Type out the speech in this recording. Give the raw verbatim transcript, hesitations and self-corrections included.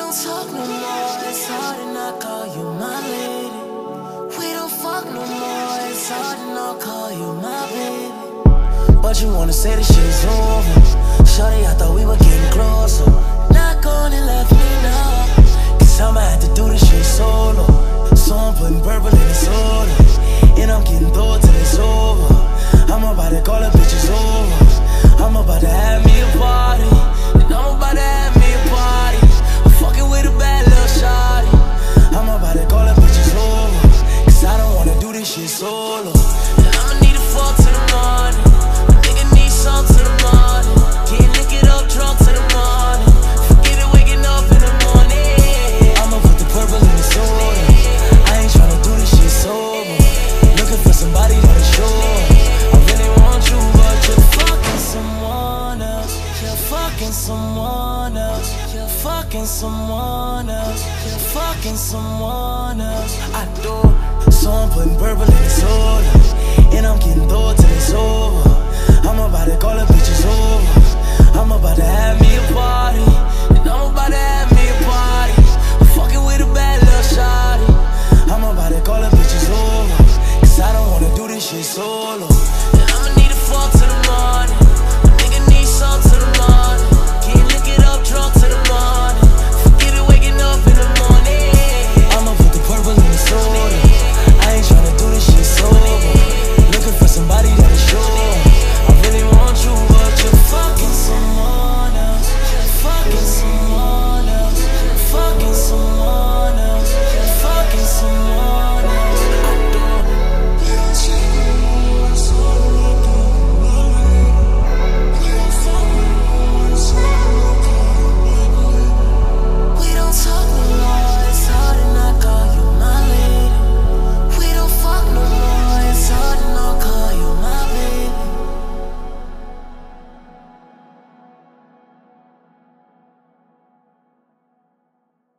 don't talk no more, it's hard to not call you my lady. We don't fuck no more, it's hard to not call you my baby. But you wanna say this shit is over. Shorty, I thought we were getting closer. Not gone and left me now, cause I'ma have to do this shit solo. So I'm putting purple in the soda, and I'm getting through it till it's over. I'm about to call the bitches over. I'm about to have me a party, and I'm about to have me a party. I'm fucking with a bad little shawty. I'm about to call the bitches over, cause I don't wanna do this shit solo. And I'ma need a fuck to the morning. A nigga need some to the morning. Getting liquored up, drunk to the morning. Forget it, waking up in the morning. I'ma put the purple in the soda. I ain't tryna do this shit sober. Looking for somebody that is sure. I really want you, but you're fucking someone else. You're fucking someone else. You're fucking someone else. You're fucking someone else. I do. So I'm putting purple in the soda, and I'm getting through it till it's over. I'm about to call the bitches over. I'm about to have me a party,